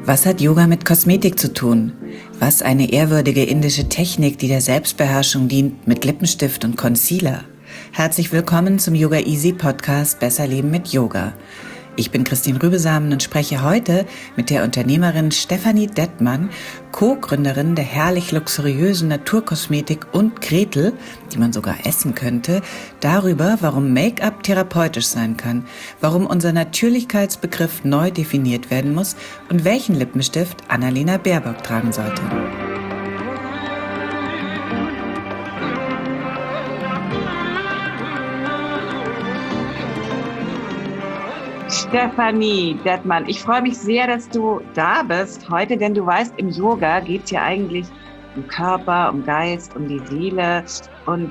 Was hat Yoga mit Kosmetik zu tun? Was eine ehrwürdige indische Technik, die der Selbstbeherrschung dient, mit Lippenstift und Concealer? Herzlich willkommen zum Yoga Easy Podcast Besser Leben mit Yoga. Ich bin Christine Rübesamen und spreche heute mit der Unternehmerin Stefanie Dettmann, Co-Gründerin der herrlich luxuriösen Naturkosmetik und Gretel, die man sogar essen könnte, darüber, warum Make-up therapeutisch sein kann, warum unser Natürlichkeitsbegriff neu definiert werden muss und welchen Lippenstift Annalena Baerbock tragen sollte. Stefanie Dettmann, ich freue mich sehr, dass du da bist heute, denn du weißt, im Yoga geht es ja eigentlich um Körper, um Geist, um die Seele und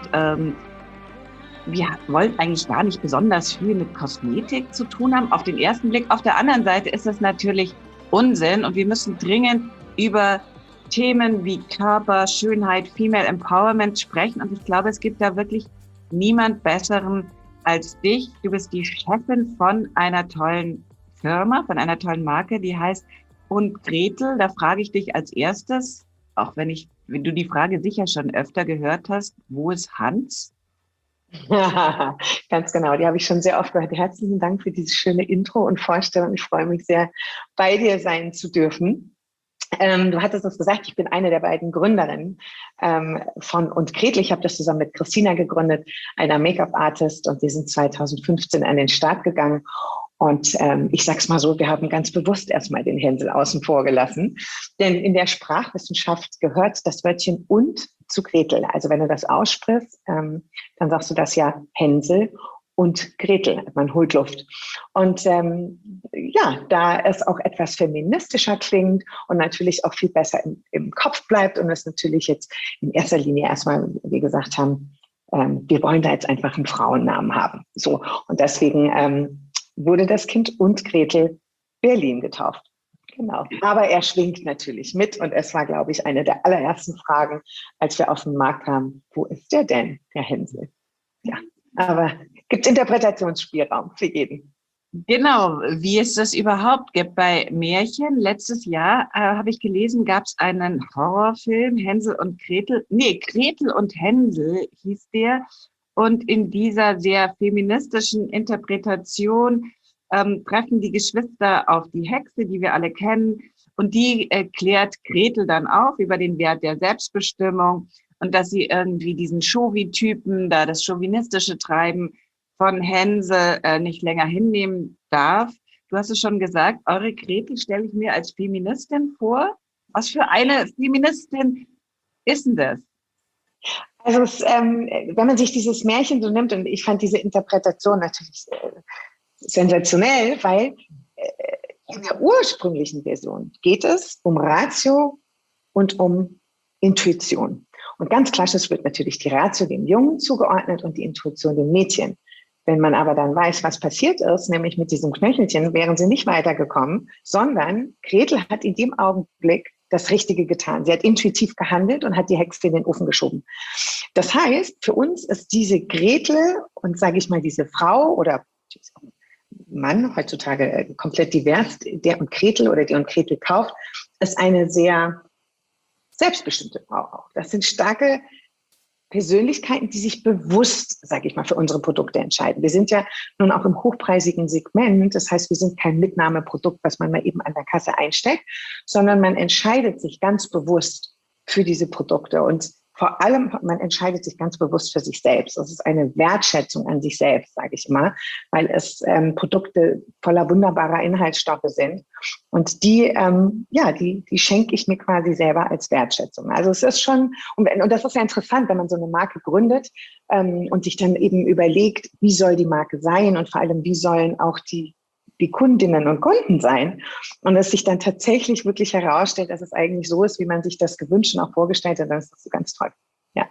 wir wollen eigentlich gar nicht besonders viel mit Kosmetik zu tun haben, auf den ersten Blick. Auf der anderen Seite ist das natürlich Unsinn und wir müssen dringend über Themen wie Körper, Schönheit, Female Empowerment sprechen und ich glaube, es gibt da wirklich niemand Besseren als dich. Du bist die Chefin von einer tollen Firma, von einer tollen Marke, die heißt Und Gretel. Da frage ich dich als erstes, auch wenn du die Frage sicher schon öfter gehört hast, wo ist Hans? Ja, ganz genau, die habe ich schon sehr oft gehört. Herzlichen Dank für dieses schöne Intro und Vorstellung. Ich freue mich sehr, bei dir sein zu dürfen. Du hattest es gesagt, ich bin eine der beiden Gründerinnen von Und Gretel. Ich habe das zusammen mit Christina gegründet, einer Make-up-Artist, und wir sind 2015 an den Start gegangen. Und ich sag's mal so, wir haben ganz bewusst erstmal den Hänsel außen vor gelassen. Denn in der Sprachwissenschaft gehört das Wörtchen und zu Gretel. Also wenn du das aussprichst, dann sagst du das ja Hänsel und Gretel, man holt Luft. Und ja, da es auch etwas feministischer klingt und natürlich auch viel besser im Kopf bleibt und es natürlich jetzt in erster Linie erstmal, wie wir gesagt haben, wir wollen da jetzt einfach einen Frauennamen haben. So, und deswegen wurde das Kind Und Gretel Berlin getauft. Genau. Aber er schwingt natürlich mit und es war, glaube ich, eine der allerersten Fragen, als wir auf den Markt kamen, wo ist der denn, der Hänsel? Ja, aber gibt Interpretationsspielraum für jeden. Genau, wie es das überhaupt gibt bei Märchen. Letztes Jahr habe ich gelesen, gab es einen Horrorfilm, Hänsel und Gretel. Nee, Gretel und Hänsel hieß der. Und in dieser sehr feministischen Interpretation treffen die Geschwister auf die Hexe, die wir alle kennen. Und die klärt Gretel dann auf über den Wert der Selbstbestimmung und dass sie irgendwie diesen Chauvi-Typen, da das chauvinistische Treiben von Hänsel nicht länger hinnehmen darf. Du hast es schon gesagt, eure Gretel stelle ich mir als Feministin vor. Was für eine Feministin ist denn das? Also wenn man sich dieses Märchen so nimmt, und ich fand diese Interpretation natürlich sensationell, weil in der ursprünglichen Version geht es um Ratio und um Intuition. Und ganz klassisch wird natürlich die Ratio dem Jungen zugeordnet und die Intuition dem Mädchen. Wenn man aber dann weiß, was passiert ist, nämlich mit diesem Knöchelchen, wären sie nicht weitergekommen, sondern Gretel hat in dem Augenblick das Richtige getan. Sie hat intuitiv gehandelt und hat die Hexe in den Ofen geschoben. Das heißt, für uns ist diese Gretel und, sage ich mal, diese Frau oder Mann, heutzutage komplett divers, der Und Gretel oder die Und Gretel kauft, ist eine sehr selbstbestimmte Frau auch. Das sind starke Persönlichkeiten, die sich bewusst, sage ich mal, für unsere Produkte entscheiden. Wir sind ja nun auch im hochpreisigen Segment. Das heißt, wir sind kein Mitnahmeprodukt, was man mal eben an der Kasse einsteckt, sondern man entscheidet sich ganz bewusst für diese Produkte. Und vor allem, man entscheidet sich ganz bewusst für sich selbst. Das ist eine Wertschätzung an sich selbst, sage ich mal, weil es Produkte voller wunderbarer Inhaltsstoffe sind. Und die schenke ich mir quasi selber als Wertschätzung. Also es ist schon, und das ist ja interessant, wenn man so eine Marke gründet und sich dann eben überlegt, wie soll die Marke sein und vor allem, wie sollen auch die Kundinnen und Kunden sein. Und es sich dann tatsächlich wirklich herausstellt, dass es eigentlich so ist, wie man sich das gewünscht und auch vorgestellt hat, dann ist das so ganz toll. Ja.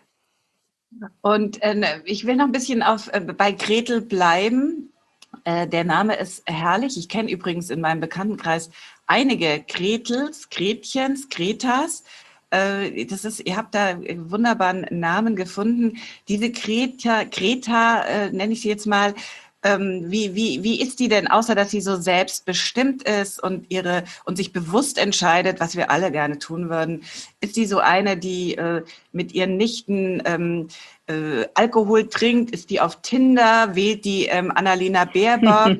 Und ich will noch ein bisschen bei Gretel bleiben. Der Name ist herrlich. Ich kenne übrigens in meinem Bekanntenkreis einige Gretels, Gretchens, Gretas. Ihr habt da wunderbaren Namen gefunden. Diese Greta nenne ich sie jetzt mal, Wie ist die denn, außer dass sie so selbstbestimmt ist und sich bewusst entscheidet, was wir alle gerne tun würden, ist die so eine, die mit ihren Nichten Alkohol trinkt? Ist die auf Tinder? Wählt die Annalena Baerbock?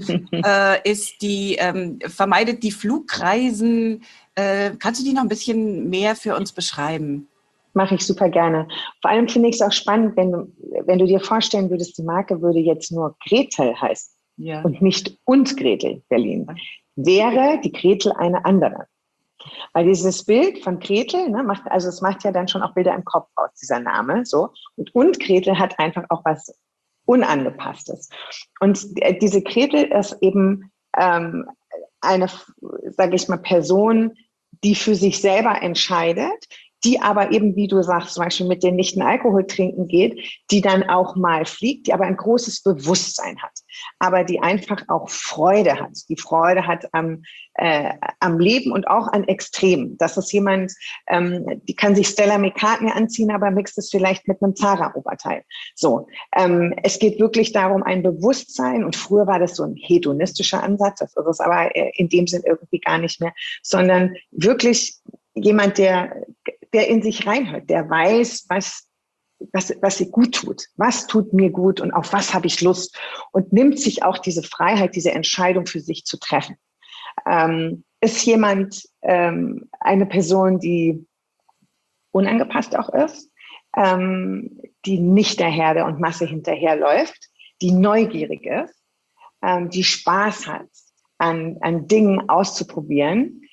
Vermeidet die Flugreisen? Kannst du die noch ein bisschen mehr für uns beschreiben? Mache ich super gerne. Vor allem finde ich es auch spannend, wenn du dir vorstellen würdest, die Marke würde jetzt nur Gretel heißen, ja, und nicht und Gretel Berlin. Wäre die Gretel eine andere. Weil dieses Bild von Gretel, ne, es macht ja dann schon auch Bilder im Kopf aus, dieser Name. So. Und Gretel hat einfach auch was Unangepasstes. Und diese Gretel ist eben eine, sage ich mal, Person, die für sich selber entscheidet, die aber eben, wie du sagst, zum Beispiel mit den Nichten Alkohol trinken geht, die dann auch mal fliegt, die aber ein großes Bewusstsein hat, aber die einfach auch Freude hat. Die Freude hat am Leben und auch an Extremen. Das ist jemand, die kann sich Stella McCartney anziehen, aber mixt es vielleicht mit einem Zara-Oberteil. So, es geht wirklich darum, ein Bewusstsein, und früher war das so ein hedonistischer Ansatz, das ist es aber in dem Sinn irgendwie gar nicht mehr, sondern wirklich jemand, der in sich reinhört, der weiß, was sie gut tut, was tut mir gut und auf was habe ich Lust, und nimmt sich auch diese Freiheit, diese Entscheidung für sich zu treffen. Ist jemand eine Person, die unangepasst auch ist, die nicht der Herde und Masse hinterherläuft, die neugierig ist, die Spaß hat, an Dingen auszuprobieren,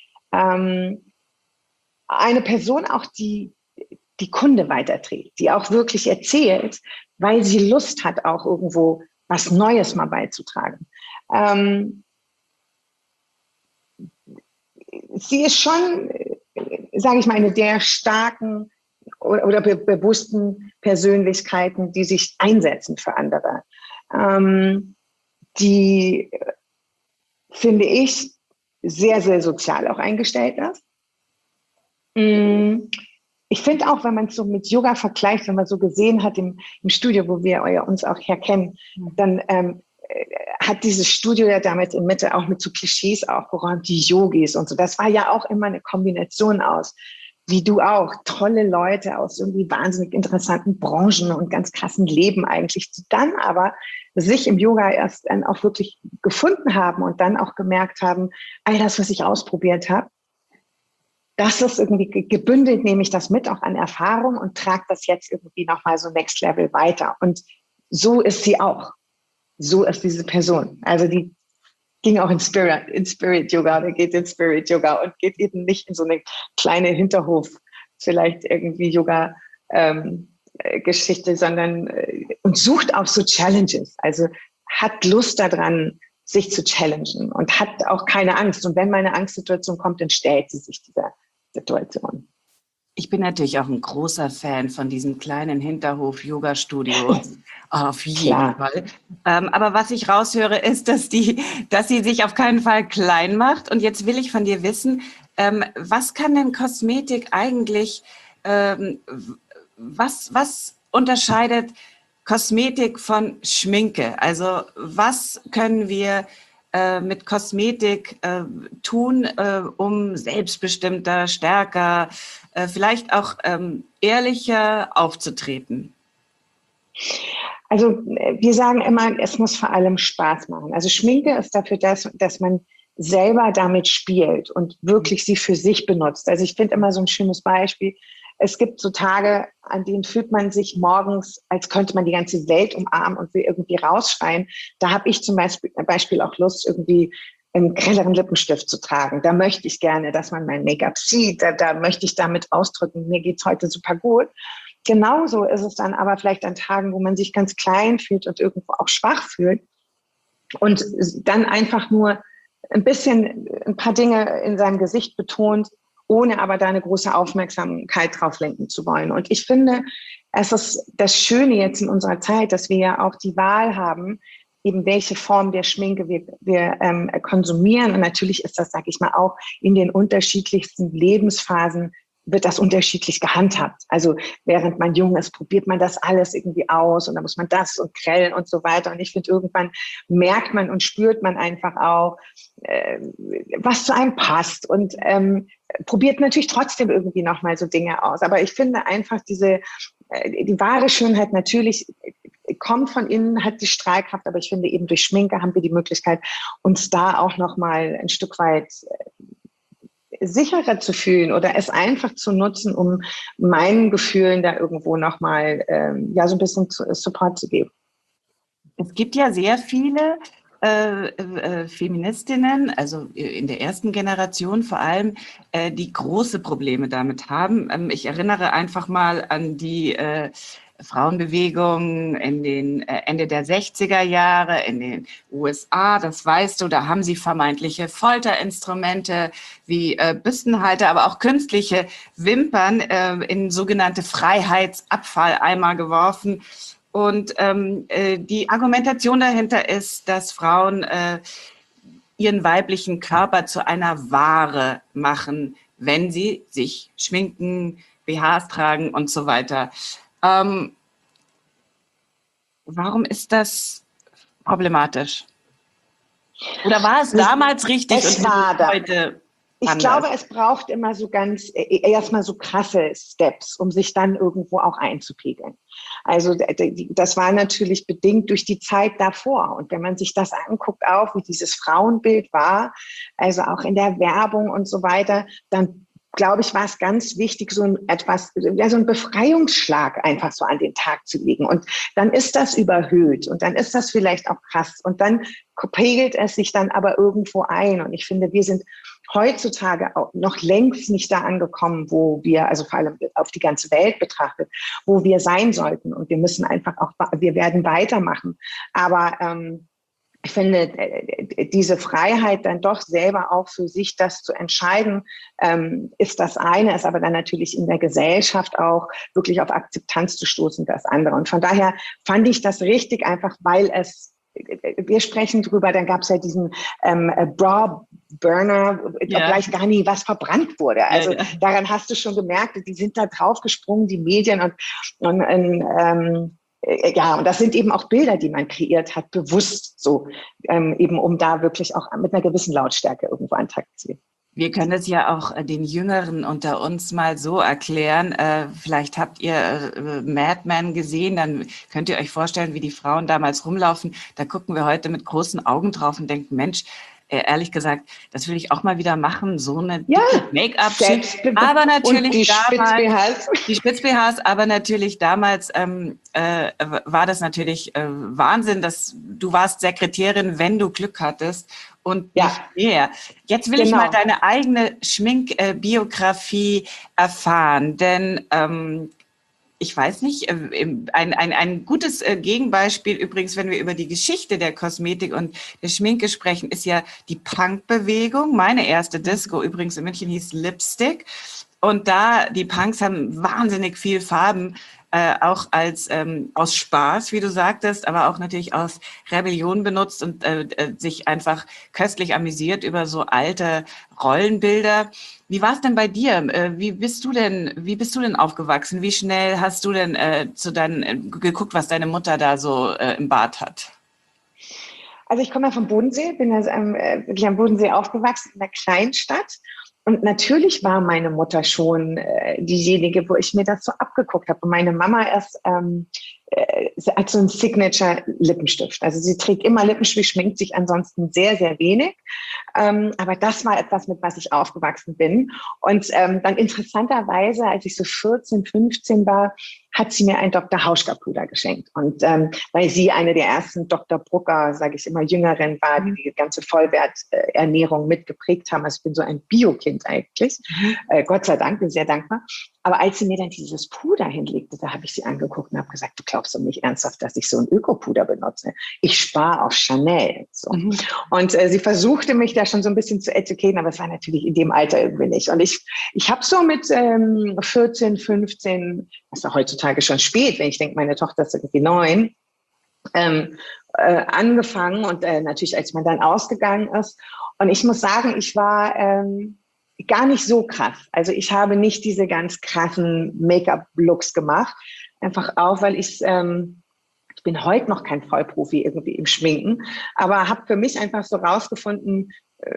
eine Person auch, die Kunde weiterträgt, die auch wirklich erzählt, weil sie Lust hat, auch irgendwo was Neues mal beizutragen. Sie ist schon, sage ich mal, eine der starken oder bewussten Persönlichkeiten, die sich einsetzen für andere. Die, finde ich, sehr, sehr sozial auch eingestellt ist. Ich finde auch, wenn man es so mit Yoga vergleicht, wenn man so gesehen hat im Studio, wo wir uns auch herkennen, dann hat dieses Studio ja damit in Mitte auch mit so Klischees aufgeräumt, die Yogis und so. Das war ja auch immer eine Kombination aus, wie du auch, tolle Leute aus irgendwie wahnsinnig interessanten Branchen und ganz krassen Leben eigentlich, die dann aber sich im Yoga erst dann auch wirklich gefunden haben und dann auch gemerkt haben, all das, was ich ausprobiert habe, das ist irgendwie gebündelt, nehme ich das mit auch an Erfahrung und trage das jetzt irgendwie nochmal so Next Level weiter. Und so ist sie auch. So ist diese Person. Also die ging auch in Spirit Yoga oder geht in Spirit Yoga und geht eben nicht in so eine kleine Hinterhof, vielleicht irgendwie Yoga Geschichte, sondern und sucht auch so Challenges. Also hat Lust daran, sich zu challengen und hat auch keine Angst. Und wenn mal eine Angstsituation kommt, dann stellt sie sich dieser Situation. Ich bin natürlich auch ein großer Fan von diesen kleinen Hinterhof-Yoga-Studios. Auf jeden Fall. Aber was ich raushöre, ist, dass sie sich auf keinen Fall klein macht. Und jetzt will ich von dir wissen, was kann denn Kosmetik eigentlich, was unterscheidet Kosmetik von Schminke? Also was können wir mit Kosmetik tun, um selbstbestimmter, stärker, vielleicht auch ehrlicher aufzutreten? Also wir sagen immer, es muss vor allem Spaß machen. Also Schminke ist dafür, dass man selber damit spielt und wirklich sie für sich benutzt. Also ich finde immer so ein schönes Beispiel. Es gibt so Tage, an denen fühlt man sich morgens, als könnte man die ganze Welt umarmen und will irgendwie rausschreien. Da habe ich zum Beispiel auch Lust, irgendwie einen grelleren Lippenstift zu tragen. Da möchte ich gerne, dass man mein Make-up sieht. Da möchte ich damit ausdrücken, mir geht's heute super gut. Genauso ist es dann aber vielleicht an Tagen, wo man sich ganz klein fühlt und irgendwo auch schwach fühlt und dann einfach nur ein paar Dinge in seinem Gesicht betont, ohne aber da eine große Aufmerksamkeit drauf lenken zu wollen. Und ich finde, es ist das Schöne jetzt in unserer Zeit, dass wir ja auch die Wahl haben, eben welche Form der Schminke wir konsumieren. Und natürlich ist das, sage ich mal, auch in den unterschiedlichsten Lebensphasen wird das unterschiedlich gehandhabt. Also während man jung ist, probiert man das alles irgendwie aus und dann muss man das und grellen und so weiter. Und ich finde, irgendwann merkt man und spürt man einfach auch, was zu einem passt und probiert natürlich trotzdem irgendwie nochmal so Dinge aus. Aber ich finde einfach die wahre Schönheit natürlich kommt von innen, hat die Strahlkraft, aber ich finde eben durch Schminke haben wir die Möglichkeit, uns da auch nochmal ein Stück weit sicherer zu fühlen oder es einfach zu nutzen, um meinen Gefühlen da irgendwo nochmal so ein bisschen Support zu geben. Es gibt ja sehr viele Feministinnen, also in der ersten Generation vor allem, die große Probleme damit haben. Ich erinnere einfach mal an die Frauenbewegung in den Ende der 60er Jahre in den USA, das weißt du, da haben sie vermeintliche Folterinstrumente wie Büstenhalter, aber auch künstliche Wimpern in sogenannte Freiheitsabfalleimer geworfen. Und die Argumentation dahinter ist, dass Frauen ihren weiblichen Körper zu einer Ware machen, wenn sie sich schminken, BHs tragen und so weiter. Warum ist das problematisch? Oder war es damals richtig und heute? Ich glaube, es braucht immer so erstmal so krasse Steps, um sich dann irgendwo auch einzupegeln. Also das war natürlich bedingt durch die Zeit davor. Und wenn man sich das anguckt, auch wie dieses Frauenbild war, also auch in der Werbung und so weiter, dann glaube ich, war es ganz wichtig, so ein Befreiungsschlag einfach so an den Tag zu legen. Und dann ist das überhöht und dann ist das vielleicht auch krass und dann pegelt es sich dann aber irgendwo ein. Und ich finde, wir sind heutzutage auch noch längst nicht da angekommen, wo wir, also vor allem auf die ganze Welt betrachtet, wo wir sein sollten. Und wir müssen einfach wir werden weitermachen. Aber ich finde, diese Freiheit dann doch selber auch für sich das zu entscheiden, ist das eine, ist aber dann natürlich in der Gesellschaft auch wirklich auf Akzeptanz zu stoßen, das andere. Und von daher fand ich das richtig, einfach weil wir sprechen drüber, dann gab es ja diesen Bra-Burner, obgleich gar nie was verbrannt wurde. Also daran hast du schon gemerkt, die sind da drauf gesprungen, die Medien und das sind eben auch Bilder, die man kreiert hat, bewusst so, eben um da wirklich auch mit einer gewissen Lautstärke irgendwo an Takt zu gehen. Wir können es ja auch den Jüngeren unter uns mal so erklären. Vielleicht habt ihr Mad Men gesehen, dann könnt ihr euch vorstellen, wie die Frauen damals rumlaufen. Da gucken wir heute mit großen Augen drauf und denken, Mensch, ehrlich gesagt, das will ich auch mal wieder machen, so eine Make-up-Schicht. Aber natürlich die Spitz-BHs, aber natürlich damals war das natürlich Wahnsinn, dass du warst Sekretärin, wenn du Glück hattest und nicht mehr. Jetzt will ich mal deine eigene Schminkbiografie erfahren, denn ich weiß nicht, ein gutes Gegenbeispiel übrigens, wenn wir über die Geschichte der Kosmetik und der Schminke sprechen, ist ja die Punk-Bewegung. Meine erste Disco übrigens in München hieß Lipstick. Und die Punks haben wahnsinnig viel Farben, auch aus Spaß, wie du sagtest, aber auch natürlich aus Rebellion benutzt und sich einfach köstlich amüsiert über so alte Rollenbilder. Wie war es denn bei dir? Wie bist du denn aufgewachsen? Wie schnell hast du denn geguckt, was deine Mutter da so im Bad hat? Also ich komme ja vom Bodensee, bin wirklich am Bodensee aufgewachsen, in einer Kleinstadt. Und natürlich war meine Mutter schon diejenige, wo ich mir das so abgeguckt habe. Und meine Mama hat so einen Signature-Lippenstift. Also sie trägt immer Lippenstift, schminkt sich ansonsten sehr, sehr wenig. Aber das war etwas, mit was ich aufgewachsen bin. Und dann interessanterweise, als ich so 14, 15 war, hat sie mir ein Dr. Hauschka-Puder geschenkt. Und weil sie eine der ersten Dr. Brucker, sage ich immer, Jüngeren war, die ganze Vollwerternährung mitgeprägt haben. Also ich bin so ein Biokind eigentlich. Gott sei Dank, bin sehr dankbar. Aber als sie mir dann dieses Puder hinlegte, da habe ich sie angeguckt und habe gesagt, du glaubst doch nicht ernsthaft, dass ich so ein Ökopuder benutze. Ich spare auf Chanel. So. Und sie versuchte mich da schon so ein bisschen zu etiketten, aber es war natürlich in dem Alter irgendwie nicht. Und ich habe so mit 14, 15, das ist ja heutzutage schon spät, wenn ich denke, meine Tochter ist irgendwie 9, angefangen und natürlich, als man dann ausgegangen ist. Und ich muss sagen, ich war gar nicht so krass. Also ich habe nicht diese ganz krassen Make-up-Looks gemacht. Einfach auch, weil ich bin heute noch kein Vollprofi irgendwie im Schminken, aber habe für mich einfach so rausgefunden,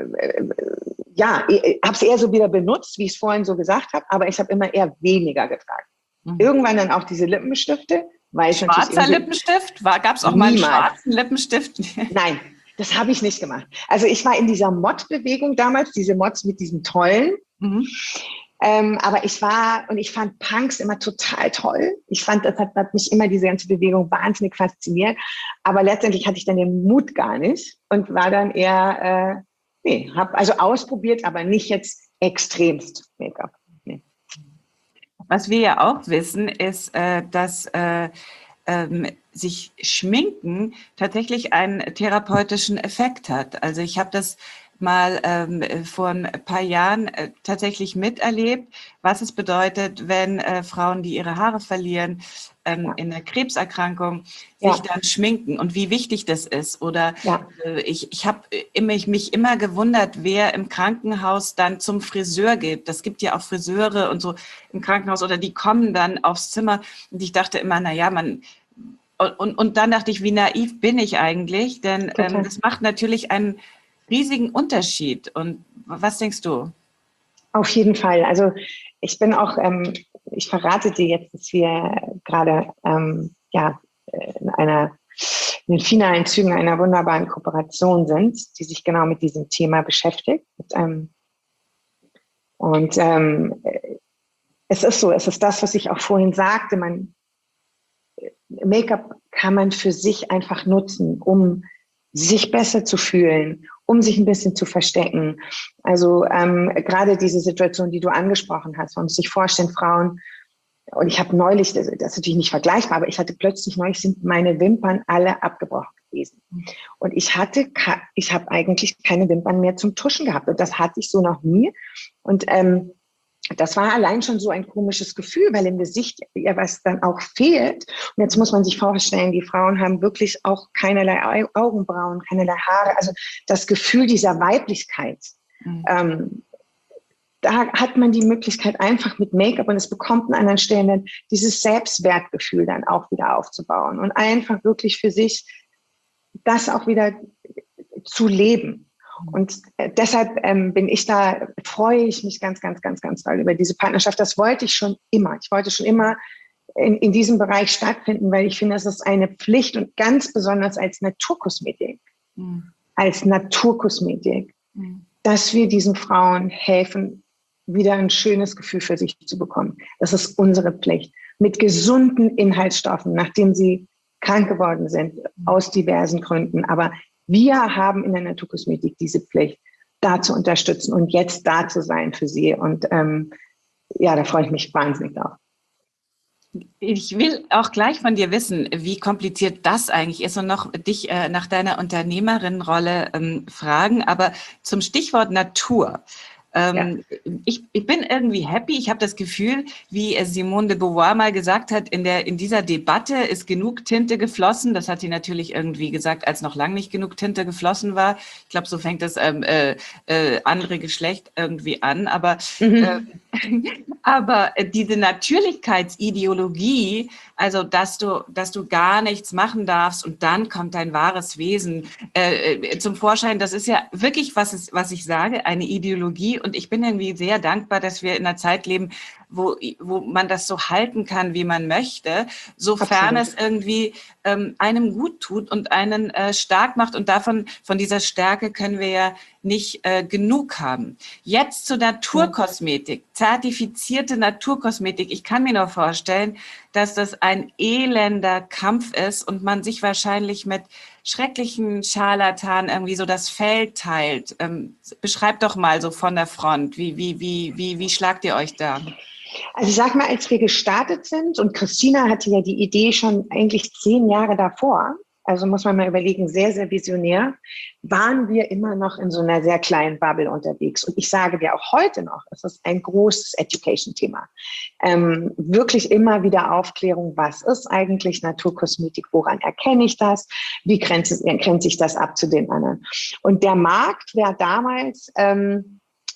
habe es eher so wieder benutzt, wie ich es vorhin so gesagt habe, aber ich habe immer eher weniger getragen. Irgendwann dann auch diese Lippenstifte. Weil Schwarzer Lippenstift? Gab es auch mal einen schwarzen Lippenstift? Nein, das habe ich nicht gemacht. Also ich war in dieser Mod-Bewegung damals, diese Mods mit diesen tollen. Aber ich fand Punks immer total toll. Ich fand, das hat mich immer diese ganze Bewegung wahnsinnig fasziniert. Aber letztendlich hatte ich dann den Mut gar nicht und war dann eher, habe also ausprobiert, aber nicht jetzt extremst Make-up. Nee. Was wir ja auch wissen, ist, dass sich Schminken tatsächlich einen therapeutischen Effekt hat. Also ich habe das mal vor ein paar Jahren tatsächlich miterlebt, was es bedeutet, wenn Frauen, die ihre Haare verlieren, in der Krebserkrankung sich dann schminken und wie wichtig das ist. Oder ich habe mich immer gewundert, wer im Krankenhaus dann zum Friseur geht. Das gibt ja auch Friseure und so im Krankenhaus oder die kommen dann aufs Zimmer und ich dachte immer, und dann dachte ich, wie naiv bin ich eigentlich? Denn das macht natürlich einen riesigen Unterschied. Und was denkst du? Auf jeden Fall. Also ich bin auch, ich verrate dir jetzt, dass wir gerade in den finalen Zügen einer wunderbaren Kooperation sind, die sich genau mit diesem Thema beschäftigt. Es ist so, es ist das, was ich auch vorhin sagte, Make-up kann man für sich einfach nutzen, um sich besser zu fühlen, um sich ein bisschen zu verstecken. Also gerade diese Situation, die du angesprochen hast, man muss sich vorstellen, Frauen, und ich habe neulich, das ist natürlich nicht vergleichbar, aber ich hatte plötzlich neulich, sind meine Wimpern alle abgebrochen gewesen. Und ich habe eigentlich keine Wimpern mehr zum Tuschen gehabt. Und das hatte ich so noch nie. Und das war allein schon so ein komisches Gefühl, weil im Gesicht ja was dann auch fehlt. Und jetzt muss man sich vorstellen, die Frauen haben wirklich auch keinerlei Augenbrauen, keinerlei Haare. Also das Gefühl dieser Weiblichkeit, da hat man die Möglichkeit einfach mit Make-up und es bekommt an anderen Stellen dann dieses Selbstwertgefühl dann auch wieder aufzubauen und einfach wirklich für sich das auch wieder zu leben. Und deshalb freue ich mich ganz, ganz, ganz, ganz doll über diese Partnerschaft. Das wollte ich schon immer. Ich wollte schon immer in diesem Bereich stattfinden, weil ich finde, es ist eine Pflicht und ganz besonders als Naturkosmetik, dass wir diesen Frauen helfen, wieder ein schönes Gefühl für sich zu bekommen. Das ist unsere Pflicht. Mit gesunden Inhaltsstoffen, nachdem sie krank geworden sind, aus diversen Gründen. Aber wir haben in der Naturkosmetik diese Pflicht, da zu unterstützen und jetzt da zu sein für sie. Und da freue ich mich wahnsinnig drauf. Ich will auch gleich von dir wissen, wie kompliziert das eigentlich ist und noch dich nach deiner Unternehmerinnenrolle fragen. Aber zum Stichwort Natur. Ich bin irgendwie happy. Ich habe das Gefühl, wie Simone de Beauvoir mal gesagt hat, in dieser Debatte ist genug Tinte geflossen. Das hat sie natürlich irgendwie gesagt, als noch lange nicht genug Tinte geflossen war. Ich glaube, so fängt das andere Geschlecht irgendwie an. Aber diese Natürlichkeitsideologie, also dass du gar nichts machen darfst und dann kommt dein wahres Wesen zum Vorschein, das ist ja wirklich, was ich sage, eine Ideologie. Und ich bin irgendwie sehr dankbar, dass wir in einer Zeit leben, wo man das so halten kann, wie man möchte, sofern es irgendwie einem gut tut und einen stark macht. Und von dieser Stärke können wir ja nicht genug haben. Jetzt zur Naturkosmetik, zertifizierte Naturkosmetik. Ich kann mir nur vorstellen, dass das ein elender Kampf ist und man sich wahrscheinlich mit schrecklichen Scharlatanen irgendwie so das Feld teilt. Beschreibt doch mal so von der Front, wie schlagt ihr euch da? Also ich sag mal, als wir gestartet sind, und Christina hatte ja die Idee schon eigentlich 10 Jahre davor, also muss man mal überlegen, sehr, sehr visionär, waren wir immer noch in so einer sehr kleinen Bubble unterwegs. Und ich sage dir auch heute noch, es ist ein großes Education-Thema. Wirklich immer wieder Aufklärung, was ist eigentlich Naturkosmetik, woran erkenne ich das, wie grenzt sich das ab zu den anderen. Und der Markt war damals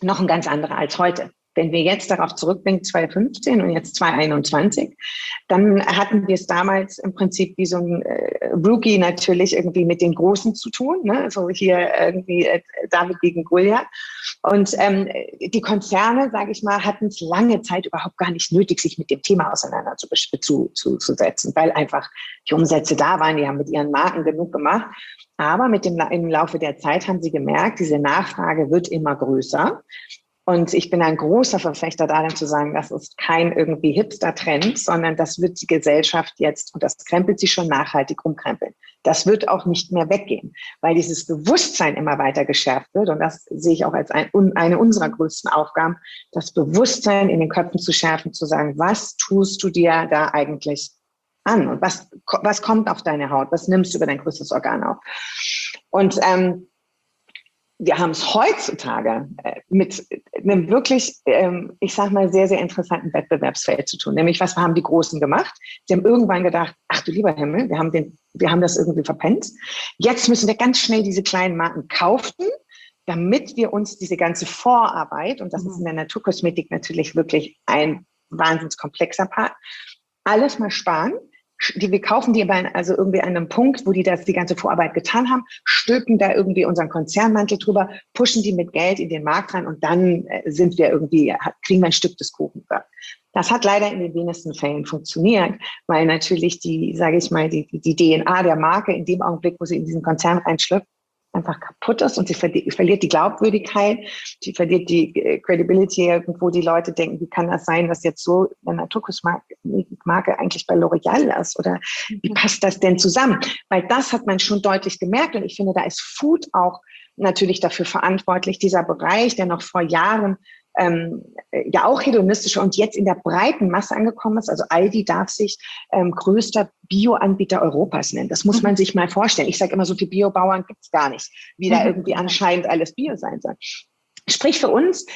noch ein ganz anderer als heute. Wenn wir jetzt darauf zurückdenken, 2015 und jetzt 2021, dann hatten wir es damals im Prinzip wie so ein Rookie natürlich irgendwie mit den Großen zu tun, ne? So hier irgendwie David gegen Goliath. Und die Konzerne, sage ich mal, hatten es lange Zeit überhaupt gar nicht nötig, sich mit dem Thema auseinanderzusetzen, weil einfach die Umsätze da waren, die haben mit ihren Marken genug gemacht. Aber im Laufe der Zeit haben sie gemerkt, diese Nachfrage wird immer größer. Und ich bin ein großer Verfechter darin zu sagen, das ist kein irgendwie Hipster-Trend, sondern das wird die Gesellschaft jetzt, und das krempelt sie schon nachhaltig umkrempeln. Das wird auch nicht mehr weggehen, weil dieses Bewusstsein immer weiter geschärft wird. Und das sehe ich auch als eine unserer größten Aufgaben, das Bewusstsein in den Köpfen zu schärfen, zu sagen, was tust du dir da eigentlich an? Und was kommt auf deine Haut? Was nimmst du über dein größtes Organ auf? Und wir haben es heutzutage mit einem wirklich, ich sag mal, sehr, sehr interessanten Wettbewerbsfeld zu tun. Nämlich, was haben die Großen gemacht? Sie haben irgendwann gedacht, ach du lieber Himmel, wir haben das irgendwie verpennt. Jetzt müssen wir ganz schnell diese kleinen Marken kaufen, damit wir uns diese ganze Vorarbeit, und das ist in der Naturkosmetik natürlich wirklich ein wahnsinnig komplexer Part, alles mal sparen. Wir kaufen die aber also irgendwie an einem Punkt, wo die ganze Vorarbeit getan haben, stülpen da irgendwie unseren Konzernmantel drüber, pushen die mit Geld in den Markt rein und dann kriegen wir ein Stück des Kuchens. Das hat leider in den wenigsten Fällen funktioniert, weil natürlich die DNA der Marke in dem Augenblick, wo sie in diesen Konzern reinschlüpft, einfach kaputt ist und sie verliert die Glaubwürdigkeit, sie verliert die Credibility, wo die Leute denken, wie kann das sein, dass jetzt so eine Naturkosmetik-Marke eigentlich bei L'Oreal ist oder wie passt das denn zusammen? Weil das hat man schon deutlich gemerkt und ich finde, da ist Food auch natürlich dafür verantwortlich, dieser Bereich, der noch vor Jahren ja auch hedonistisch und jetzt in der breiten Masse angekommen ist. Also Aldi darf sich größter Bio-Anbieter Europas nennen. Das muss man sich mal vorstellen. Ich sage immer, so viele Biobauern gibt es gar nicht, wie da irgendwie anscheinend alles Bio sein soll. Sprich für uns,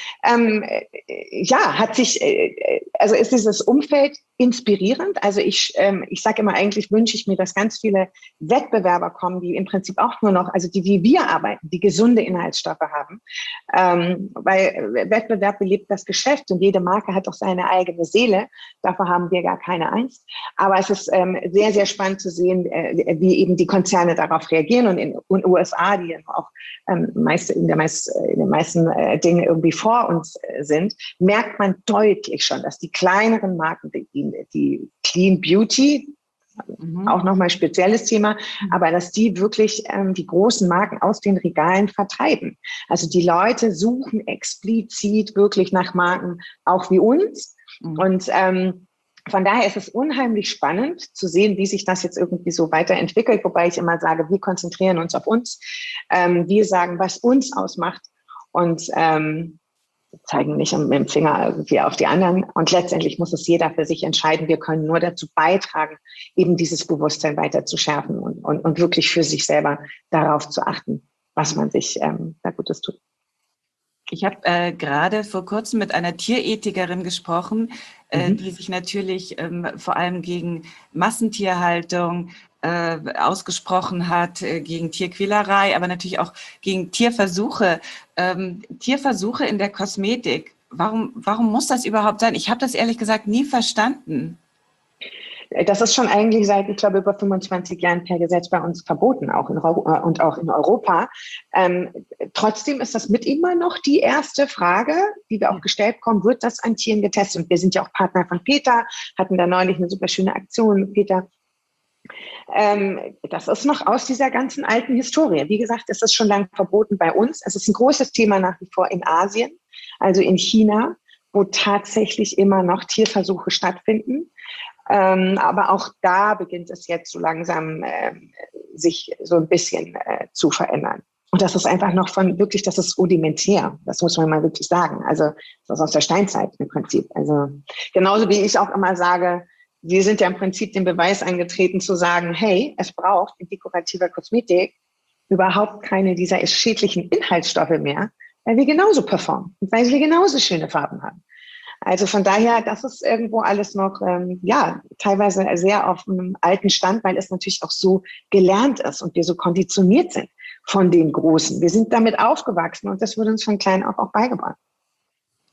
also ist dieses Umfeld inspirierend. Also ich sage immer, eigentlich wünsche ich mir, dass ganz viele Wettbewerber kommen, die im Prinzip auch nur noch, also die wie wir arbeiten, die gesunde Inhaltsstoffe haben. Weil Wettbewerb belebt das Geschäft und jede Marke hat auch seine eigene Seele. Davor haben wir gar keine Angst. Aber es ist sehr, sehr spannend zu sehen, wie eben die Konzerne darauf reagieren. Und in den USA, die ja auch in den meisten Dinge irgendwie vor uns sind, merkt man deutlich schon, dass die kleineren Marken, die Clean Beauty, auch nochmal spezielles Thema, aber dass die wirklich die großen Marken aus den Regalen vertreiben. Also die Leute suchen explizit wirklich nach Marken, auch wie uns. Und von daher ist es unheimlich spannend zu sehen, wie sich das jetzt irgendwie so weiterentwickelt, wobei ich immer sage, wir konzentrieren uns auf uns. Wir sagen, was uns ausmacht und zeigen nicht mit dem Finger irgendwie auf die anderen. Und letztendlich muss es jeder für sich entscheiden. Wir können nur dazu beitragen, eben dieses Bewusstsein weiter zu schärfen und wirklich für sich selber darauf zu achten, was man sich da Gutes tut. Ich habe gerade vor kurzem mit einer Tierethikerin gesprochen, die sich natürlich vor allem gegen Massentierhaltung ausgesprochen hat, gegen Tierquälerei, aber natürlich auch gegen Tierversuche. Tierversuche in der Kosmetik. Warum muss das überhaupt sein? Ich habe das ehrlich gesagt nie verstanden. Das ist schon eigentlich seit, ich glaube, über 25 Jahren per Gesetz bei uns verboten, auch in Europa. Trotzdem ist das mit immer noch die erste Frage, die wir auch gestellt bekommen, wird das an Tieren getestet? Und wir sind ja auch Partner von PETA, hatten da neulich eine super schöne Aktion mit PETA. Das ist noch aus dieser ganzen alten Historie. Wie gesagt, es ist schon lange verboten bei uns. Es ist ein großes Thema nach wie vor in Asien, also in China, wo tatsächlich immer noch Tierversuche stattfinden. Aber auch da beginnt es jetzt so langsam sich so ein bisschen zu verändern. Und das ist einfach noch das ist rudimentär. Das muss man mal wirklich sagen. Also das ist aus der Steinzeit im Prinzip. Also genauso wie ich auch immer sage, wir sind ja im Prinzip den Beweis angetreten zu sagen, hey, es braucht in dekorativer Kosmetik überhaupt keine dieser schädlichen Inhaltsstoffe mehr, weil wir genauso performen und weil wir genauso schöne Farben haben. Also von daher, das ist irgendwo alles noch, teilweise sehr auf einem alten Stand, weil es natürlich auch so gelernt ist und wir so konditioniert sind von den Großen. Wir sind damit aufgewachsen und das wurde uns von klein auf auch beigebracht.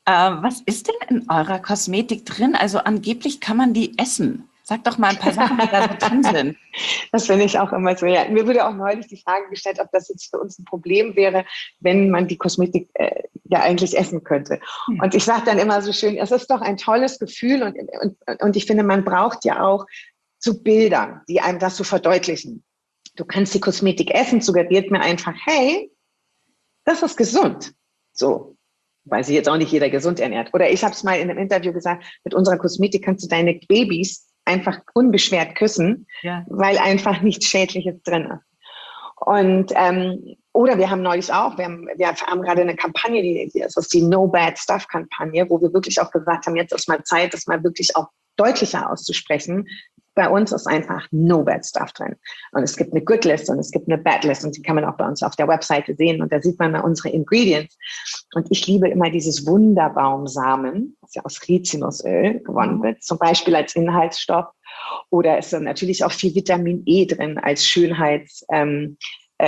Was ist denn in eurer Kosmetik drin? Also angeblich kann man die essen. Sag doch mal ein paar Sachen, die da so drin sind. Das finde ich auch immer so. Ja. Mir wurde auch neulich die Frage gestellt, ob das jetzt für uns ein Problem wäre, wenn man die Kosmetik ja eigentlich essen könnte. Ja. Und ich sage dann immer so schön, es ist doch ein tolles Gefühl und ich finde, man braucht ja auch so Bilder, die einem das so verdeutlichen. Du kannst die Kosmetik essen, suggeriert mir einfach, hey, das ist gesund. So, weil sich jetzt auch nicht jeder gesund ernährt. Oder ich habe es mal in einem Interview gesagt, mit unserer Kosmetik kannst du deine Babys einfach unbeschwert küssen, Ja. weil einfach nichts Schädliches drin ist. Und oder wir haben neulich auch, wir haben gerade eine Kampagne, das ist die No Bad Stuff Kampagne, wo wir wirklich auch gesagt haben, jetzt ist mal Zeit, das mal wirklich auch deutlicher auszusprechen. Bei uns ist einfach No Bad Stuff drin. Und es gibt eine Good List und es gibt eine Bad List und die kann man auch bei uns auf der Webseite sehen und da sieht man mal unsere Ingredients. Und ich liebe immer dieses Wunderbaumsamen, das ja aus Rizinusöl gewonnen wird, zum Beispiel als Inhaltsstoff. Oder ist dann natürlich auch viel Vitamin E drin als Schönheitsvitamin.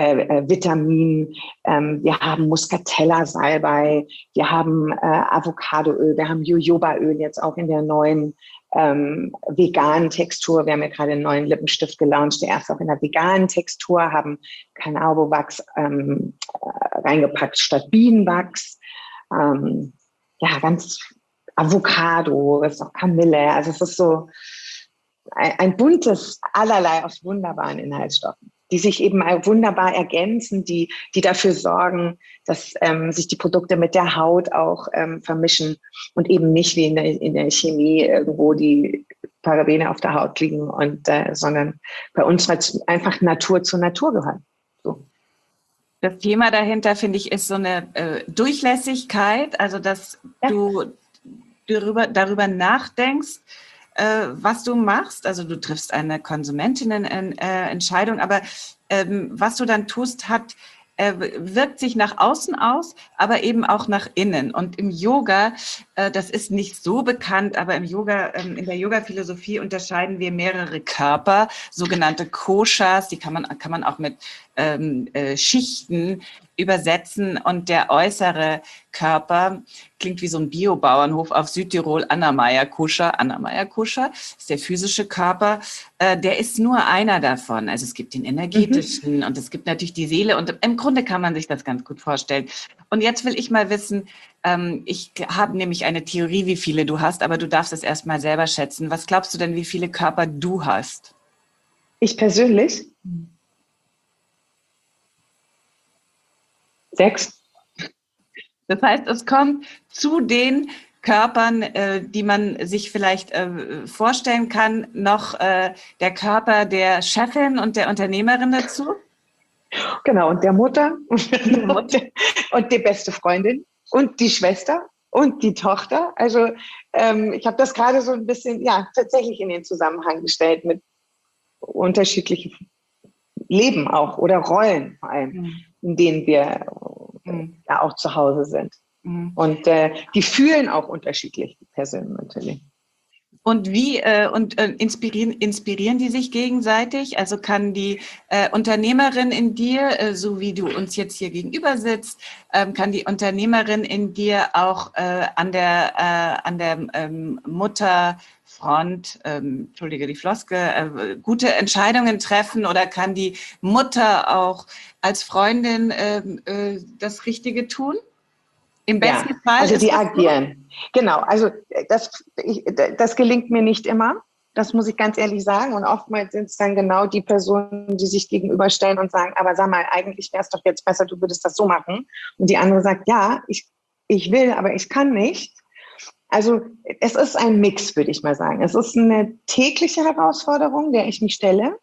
Wir haben Muscatella-Salbei, wir haben Avocadoöl, wir haben Jojobaöl jetzt auch in der neuen veganen Textur. Wir haben ja gerade einen neuen Lippenstift gelauncht, der erst auch in der veganen Textur, haben Cannabis-Wachs reingepackt statt Bienenwachs. Ja, ganz Avocado, ist auch Kamille. Also es ist so ein buntes Allerlei aus wunderbaren Inhaltsstoffen, die sich eben wunderbar ergänzen, die dafür sorgen, dass sich die Produkte mit der Haut auch vermischen und eben nicht wie in der Chemie irgendwo die Parabene auf der Haut liegen, sondern bei uns wird es einfach Natur zur Natur gehört. So. Das Thema dahinter, finde ich, ist so eine Durchlässigkeit, also dass du darüber nachdenkst, was du machst. Also du triffst eine Konsumentinnenentscheidung, aber was du dann tust, wirkt sich nach außen aus, aber eben auch nach innen. Und im Yoga, das ist nicht so bekannt, aber im Yoga, in der Yoga-Philosophie unterscheiden wir mehrere Körper, sogenannte Koshas, die kann man auch mit Schichten übersetzen. Und der äußere Körper klingt wie so ein Biobauernhof auf Südtirol, Annameyer Koscher ist der physische Körper. Der ist nur einer davon. Also es gibt den energetischen und es gibt natürlich die Seele und im Grunde kann man sich das ganz gut vorstellen. Und jetzt will ich mal wissen, ich habe nämlich eine Theorie, wie viele du hast, aber du darfst es erst mal selber schätzen. Was glaubst du denn, wie viele Körper du hast? Ich persönlich? 6. Das heißt, es kommt zu den Körpern, die man sich vielleicht vorstellen kann, noch der Körper der Chefin und der Unternehmerin dazu? Genau, und der Mutter und die beste Freundin und die Schwester und die Tochter. Also ich habe das gerade so ein bisschen, ja, tatsächlich in den Zusammenhang gestellt mit unterschiedlichen Leben auch oder Rollen vor allem, in denen wir ja auch zu Hause sind. Und die fühlen auch unterschiedlich, die Personen natürlich. Und inspirieren die sich gegenseitig? Also kann die Unternehmerin in dir, so wie du uns jetzt hier gegenüber sitzt, kann die Unternehmerin in dir auch an der Mutterfront, entschuldige die Floskel, gute Entscheidungen treffen oder kann die Mutter auch als Freundin das Richtige tun? Im besten Fall. Also die agieren. So? Genau, also das gelingt mir nicht immer. Das muss ich ganz ehrlich sagen. Und oftmals sind es dann genau die Personen, die sich gegenüberstellen und sagen, aber sag mal, eigentlich wäre es doch jetzt besser, du würdest das so machen. Und die andere sagt, ja, ich will, aber ich kann nicht. Also es ist ein Mix, würde ich mal sagen. Es ist eine tägliche Herausforderung, der ich mich stelle.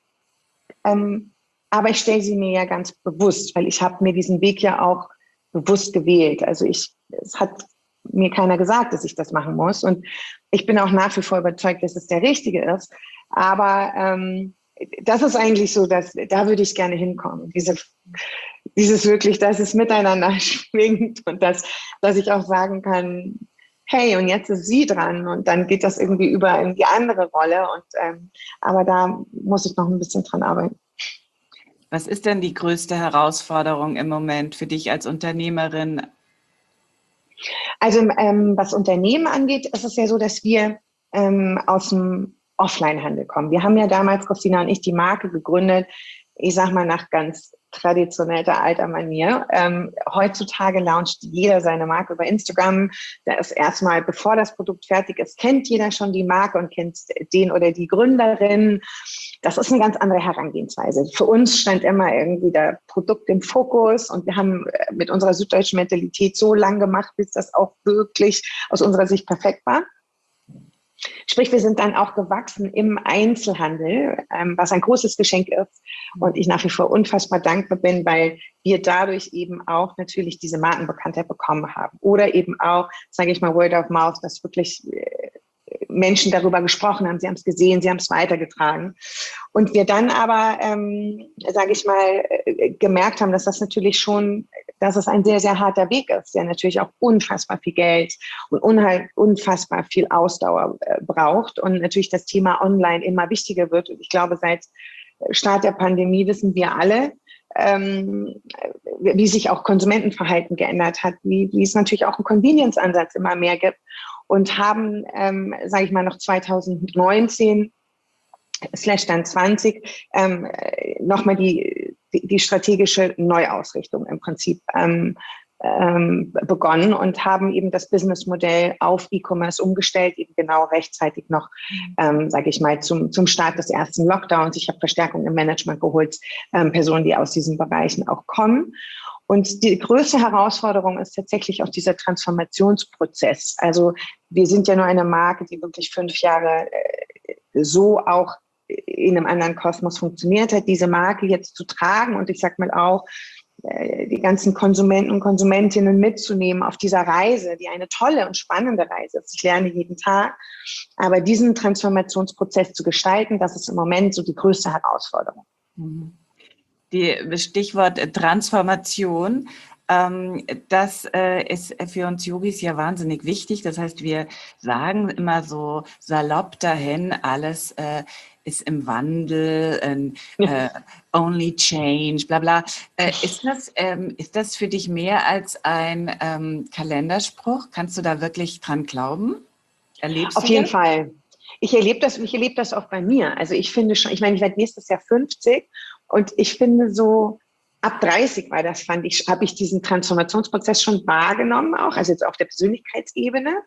Aber ich stelle sie mir ja ganz bewusst, weil ich habe mir diesen Weg ja auch bewusst gewählt. Also es hat mir keiner gesagt, dass ich das machen muss. Und ich bin auch nach wie vor überzeugt, dass es der Richtige ist. Aber das ist eigentlich so, da würde ich gerne hinkommen. Dieses wirklich, dass es miteinander schwingt und dass ich auch sagen kann, hey, und jetzt ist sie dran und dann geht das irgendwie über in die andere Rolle. Aber da muss ich noch ein bisschen dran arbeiten. Was ist denn die größte Herausforderung im Moment für dich als Unternehmerin? Also was Unternehmen angeht, ist es ja so, dass wir aus dem Offline-Handel kommen. Wir haben ja damals, Christina und ich, die Marke gegründet, ich sag mal nach ganz traditioneller alter Manier. Heutzutage launcht jeder seine Marke über Instagram. Da ist erstmal, bevor das Produkt fertig ist, kennt jeder schon die Marke und kennt den oder die Gründerin. Das ist eine ganz andere Herangehensweise. Für uns stand immer irgendwie das Produkt im Fokus und wir haben mit unserer süddeutschen Mentalität so lange gemacht, bis das auch wirklich aus unserer Sicht perfekt war. Sprich, wir sind dann auch gewachsen im Einzelhandel, was ein großes Geschenk ist und ich nach wie vor unfassbar dankbar bin, weil wir dadurch eben auch natürlich diese Markenbekanntheit bekommen haben. Oder eben auch, sage ich mal, Word of Mouth, dass wirklich Menschen darüber gesprochen haben, sie haben es gesehen, sie haben es weitergetragen. Und wir dann aber, sage ich mal, gemerkt haben, dass das natürlich schon, dass es ein sehr, sehr harter Weg ist, der natürlich auch unfassbar viel Geld und unfassbar viel Ausdauer braucht und natürlich das Thema Online immer wichtiger wird. Und ich glaube, seit Start der Pandemie wissen wir alle, wie sich auch Konsumentenverhalten geändert hat, wie es natürlich auch einen Convenience-Ansatz immer mehr gibt und haben, sage ich mal, noch 2019 dann 20 nochmal die strategische Neuausrichtung im Prinzip begonnen und haben eben das Businessmodell auf E-Commerce umgestellt, eben genau rechtzeitig noch, sage ich mal, zum Start des ersten Lockdowns. Ich habe Verstärkung im Management geholt, Personen, die aus diesen Bereichen auch kommen. Und die größte Herausforderung ist tatsächlich auch dieser Transformationsprozess. Also wir sind ja nur eine Marke, die wirklich 5 Jahre so auch in einem anderen Kosmos funktioniert hat, diese Marke jetzt zu tragen und ich sag mal auch, die ganzen Konsumenten und Konsumentinnen mitzunehmen auf dieser Reise, die eine tolle und spannende Reise ist. Ich lerne jeden Tag, aber diesen Transformationsprozess zu gestalten, das ist im Moment so die größte Herausforderung. Die Stichwort Transformation, das ist für uns Yogis ja wahnsinnig wichtig. Das heißt, wir sagen immer so salopp dahin, alles ist im Wandel, only change, bla bla. Ist das für dich mehr als ein Kalenderspruch? Kannst du da wirklich dran glauben? Erlebst du das? Auf jeden Fall. Ich erlebe das auch bei mir. Also ich finde schon, ich meine, ich werde nächstes Jahr 50 und ich finde so, ab 30 habe ich diesen Transformationsprozess schon wahrgenommen auch, also jetzt auf der Persönlichkeitsebene.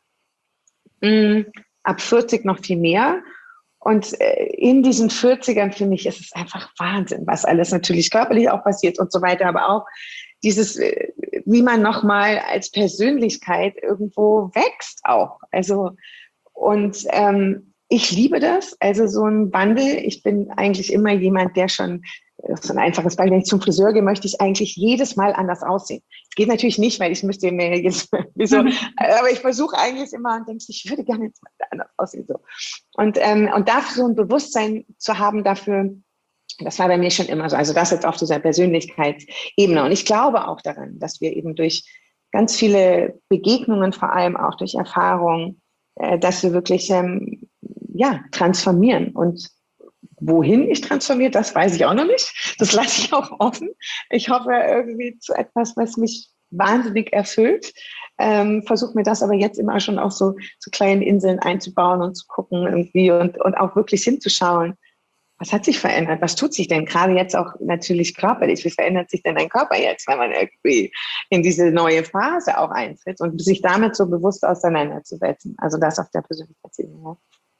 Ab 40 noch viel mehr. Und in diesen 40ern, finde ich, ist es einfach Wahnsinn, was alles natürlich körperlich auch passiert und so weiter, aber auch dieses, wie man nochmal als Persönlichkeit irgendwo wächst auch. Also, und ich liebe das, also so ein Wandel. Ich bin eigentlich immer jemand, der schon, das ist ein einfaches Beispiel, wenn ich zum Friseur gehe, möchte ich eigentlich jedes Mal anders aussehen. Das geht natürlich nicht, weil ich müsste mir jetzt so, aber ich versuche eigentlich immer und denke, ich würde gerne jetzt mal anders aussehen. So. Und dafür so ein Bewusstsein zu haben dafür, das war bei mir schon immer so. Also das jetzt auf dieser Persönlichkeitsebene. Und ich glaube auch daran, dass wir eben durch ganz viele Begegnungen, vor allem auch durch Erfahrungen, dass wir wirklich transformieren. Und wohin ich transformiere, das weiß ich auch noch nicht. Das lasse ich auch offen. Ich hoffe irgendwie zu etwas, was mich wahnsinnig erfüllt. Versuche mir das aber jetzt immer schon auch so kleinen Inseln einzubauen und zu gucken irgendwie und auch wirklich hinzuschauen. Was hat sich verändert? Was tut sich denn gerade jetzt auch natürlich körperlich? Wie verändert sich denn dein Körper jetzt, wenn man irgendwie in diese neue Phase auch eintritt und sich damit so bewusst auseinanderzusetzen? Also das auf der Persönlichkeitsebene.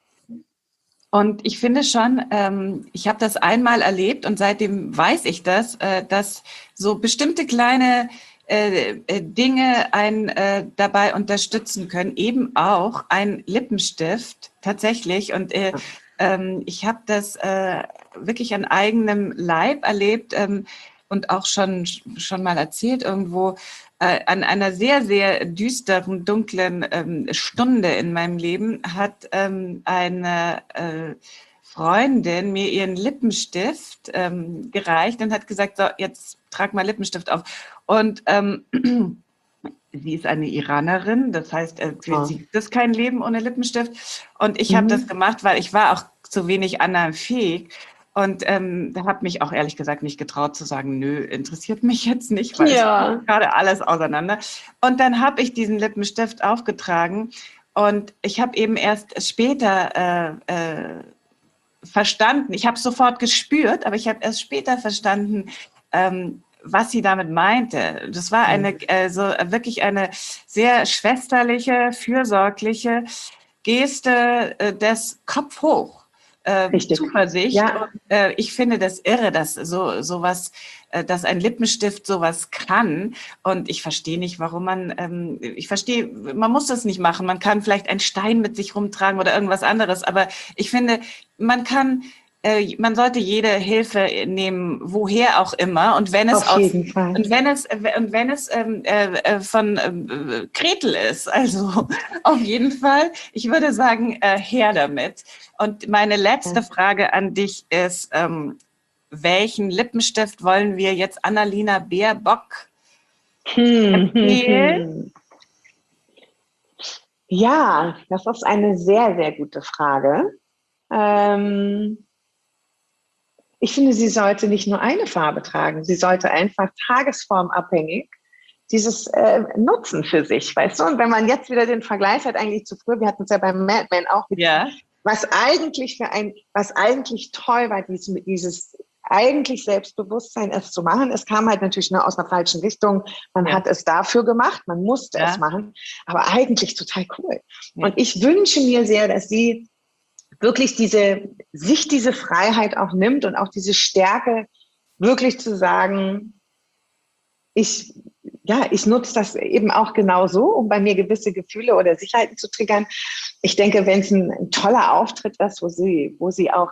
Und ich finde schon, ich habe das einmal erlebt und seitdem weiß ich das, dass so bestimmte kleine Dinge einen dabei unterstützen können, eben auch ein Lippenstift tatsächlich. Und ich habe das wirklich an eigenem Leib erlebt und auch schon mal erzählt irgendwo, an einer sehr, sehr düsteren, dunklen Stunde in meinem Leben hat eine Freundin mir ihren Lippenstift gereicht und hat gesagt, so, jetzt trag mal Lippenstift auf. Und sie ist eine Iranerin, das heißt, für sie gibt es kein Leben ohne Lippenstift. Und ich habe das gemacht, weil ich war auch zu wenig anderen fähig. Und da habe mich auch ehrlich gesagt nicht getraut zu sagen, nö, interessiert mich jetzt nicht, weil es geht gerade alles auseinander. Und dann habe ich diesen Lippenstift aufgetragen und ich habe eben erst später verstanden, ich habe es sofort gespürt, aber ich habe erst später verstanden, was sie damit meinte. Das war wirklich eine sehr schwesterliche, fürsorgliche Geste des Kopf hoch. Zuversicht. Ja. Und, ich finde das irre, dass sowas, dass ein Lippenstift sowas kann. Und ich verstehe nicht, warum man muss das nicht machen. Man kann vielleicht einen Stein mit sich rumtragen oder irgendwas anderes. Aber ich finde, man sollte jede Hilfe nehmen, woher auch immer. Und wenn es von Gretel ist, also auf jeden Fall, ich würde sagen, her damit. Und meine letzte Frage an dich ist, welchen Lippenstift wollen wir jetzt Annalena Baerbock empfehlen? Ja, das ist eine sehr, sehr gute Frage. Ich finde, sie sollte nicht nur eine Farbe tragen, sie sollte einfach tagesformabhängig dieses nutzen für sich, weißt du? Und wenn man jetzt wieder den Vergleich hat, eigentlich zu früher, wir hatten es ja beim Mad Men auch, was eigentlich toll war, dieses eigentlich Selbstbewusstsein, es zu machen. Es kam halt natürlich nur aus einer falschen Richtung. Man hat es dafür gemacht, man musste es machen, aber eigentlich total cool. Ja. Und ich wünsche mir sehr, dass sie wirklich diese Freiheit auch nimmt und auch diese Stärke, wirklich zu sagen, ich nutze das eben auch genau so, um bei mir gewisse Gefühle oder Sicherheiten zu triggern. Ich denke, wenn es ein toller Auftritt ist, wo sie auch,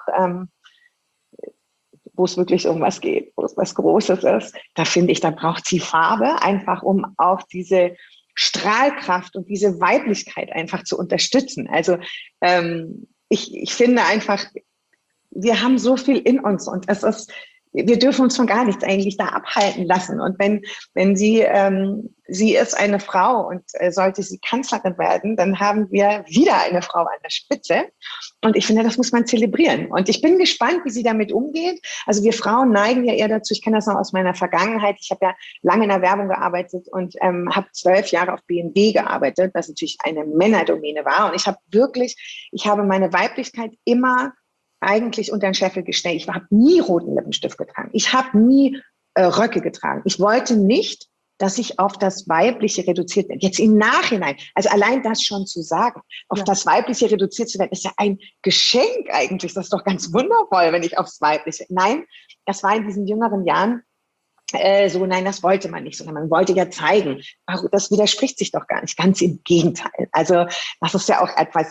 wo es wirklich um was geht, wo es was Großes ist, da finde ich, da braucht sie Farbe, einfach um auch diese Strahlkraft und diese Weiblichkeit einfach zu unterstützen. Also, ich finde einfach, wir haben so viel in uns und wir dürfen uns von gar nichts eigentlich da abhalten lassen. Und wenn sie ist eine Frau und sollte sie Kanzlerin werden, dann haben wir wieder eine Frau an der Spitze. Und ich finde, das muss man zelebrieren. Und ich bin gespannt, wie sie damit umgeht. Also wir Frauen neigen ja eher dazu, ich kenne das noch aus meiner Vergangenheit, ich habe ja lange in der Werbung gearbeitet und habe 12 Jahre auf BMW gearbeitet, was natürlich eine Männerdomäne war. Und ich habe meine Weiblichkeit immer eigentlich unter den Scheffel gestellt. Ich habe nie roten Lippenstift getragen. Ich habe nie Röcke getragen. Ich wollte nicht, dass ich auf das Weibliche reduziert werde. Jetzt im Nachhinein, also allein das schon zu sagen, auf das Weibliche reduziert zu werden, ist ja ein Geschenk eigentlich. Das ist doch ganz wundervoll, wenn ich aufs Weibliche. Nein, das war in diesen jüngeren Jahren nein, das wollte man nicht, sondern man wollte ja zeigen. Das widerspricht sich doch gar nicht, ganz im Gegenteil. Also das ist ja auch etwas,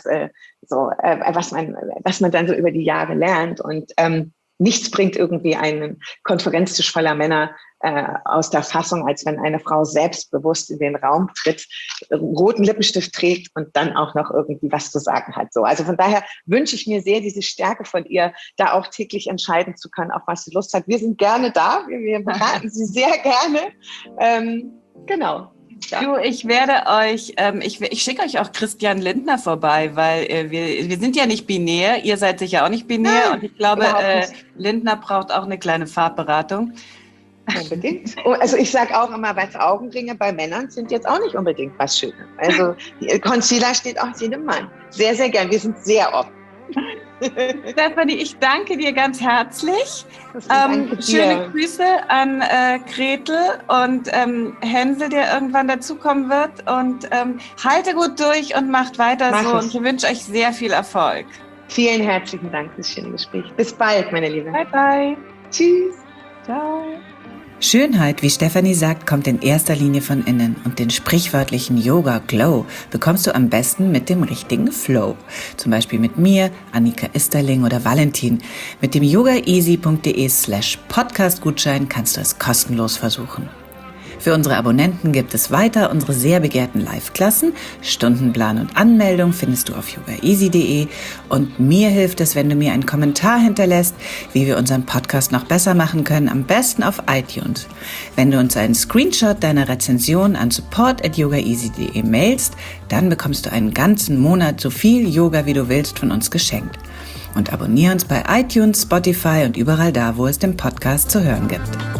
was man dann so über die Jahre lernt und nichts bringt irgendwie einen Konferenztisch voller Männer aus der Fassung, als wenn eine Frau selbstbewusst in den Raum tritt, roten Lippenstift trägt und dann auch noch irgendwie was zu sagen hat. So, also von daher wünsche ich mir sehr diese Stärke von ihr, da auch täglich entscheiden zu können, auf was sie Lust hat. Wir sind gerne da, wir beraten sie sehr gerne. Genau. Ja. Du, ich werde euch, ich schicke euch auch Christian Lindner vorbei, weil wir sind ja nicht binär, ihr seid sicher auch nicht binär. Nein, und ich glaube, Lindner braucht auch eine kleine Farbberatung. Unbedingt. Also ich sage auch immer, Augenringe bei Männern sind jetzt auch nicht unbedingt was Schönes. Also Concealer steht auch jedem Mann. Sehr, sehr gern. Wir sind sehr offen. Stefanie, ich danke dir ganz herzlich. Schöne Grüße an Gretel und Hänsel, der irgendwann dazukommen wird. Und halte gut durch und macht weiter so. Und ich wünsche euch sehr viel Erfolg. Vielen herzlichen Dank fürs schöne Gespräch. Bis bald, meine Liebe. Bye, bye. Tschüss. Ciao. Schönheit, wie Stefanie sagt, kommt in erster Linie von innen und den sprichwörtlichen Yoga-Glow bekommst du am besten mit dem richtigen Flow. Zum Beispiel mit mir, Annika Isterling oder Valentin. Mit dem yogaeasy.de/Podcast-Gutschein kannst du es kostenlos versuchen. Für unsere Abonnenten gibt es weiter unsere sehr begehrten Live-Klassen. Stundenplan und Anmeldung findest du auf yogaeasy.de. Und mir hilft es, wenn du mir einen Kommentar hinterlässt, wie wir unseren Podcast noch besser machen können, am besten auf iTunes. Wenn du uns einen Screenshot deiner Rezension an support@yogaeasy.de mailst, dann bekommst du einen ganzen Monat so viel Yoga, wie du willst, von uns geschenkt. Und abonniere uns bei iTunes, Spotify und überall da, wo es den Podcast zu hören gibt.